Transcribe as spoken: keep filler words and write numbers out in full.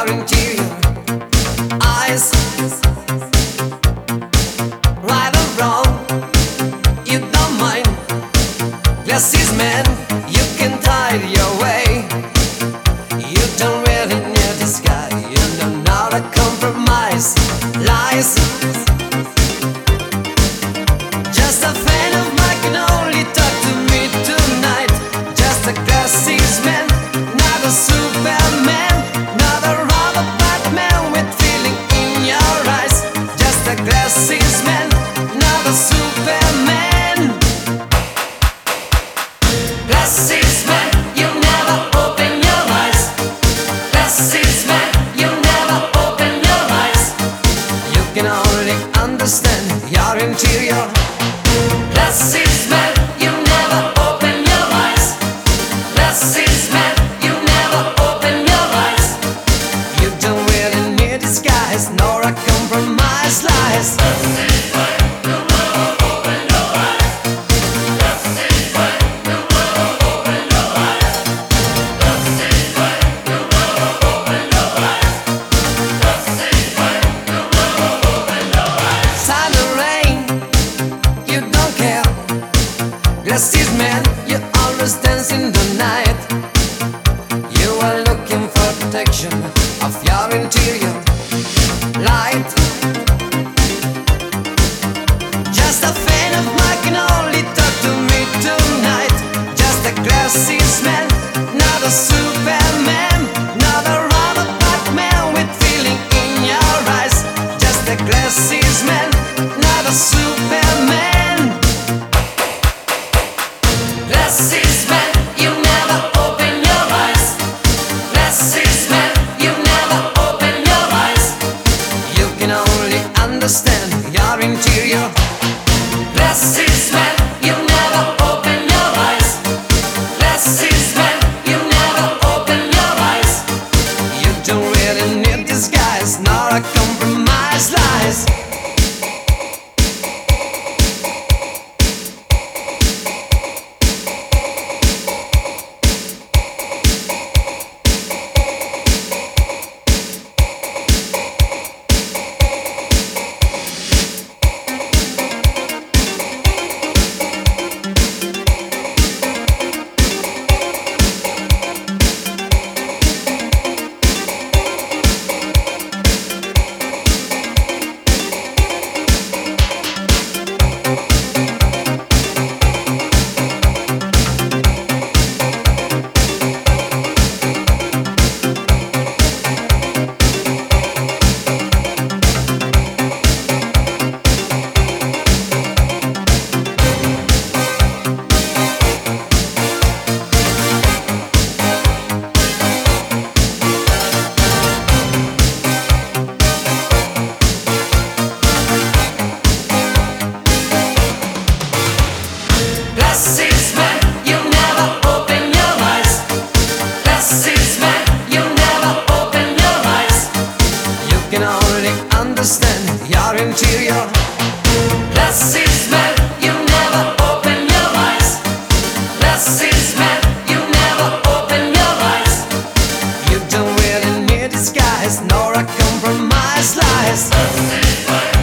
your interior eyes. Right or wrong, you don't mind. Glasses man, you can hide your way. You don't really need this guy. You don't know how to compromise. Lies. Just a fan of mine can only talk to me tonight. Just a glasses man, not a Superman, not a rubber Batman with feeling in your eyes. Just a glasses man, not a Superman. Glasses man, you never open your eyes. Glasses man, you never open your eyes. You can only understand your interior. Glasses man, you never open your eyes. Glasses man, you never open your eyes. You don't really need disguise nor a compromise lies. Glasses man, you never open your eyes. Glasses man, you never open your eyes. Glasses man, you never open your eyes. Glasses man, you never open your eyes. Sun or rain, you don't care. Glasses man, you always dance in the night. You are looking for protection of your interior light. Just a fan of mine can only talk to me tonight. Just a glasses man, not a Superman, not a rubber Batman with feeling in your eyes. Just a glasses man, not a Superman. Glasses man, you never open your eyes. Glasses man, you never open your eyes. You can only understand your interior. Glasses man, you never open your eyes. Glasses man, you never open your eyes. You don't really need disguise nor a compromise lies. Glasses man, you never open your eyes. Glasses man, you never open your eyes. You can only understand your interior. Glasses man, you never open your eyes. Glasses man, you never open your eyes. You don't really need disguise nor a compromise lies.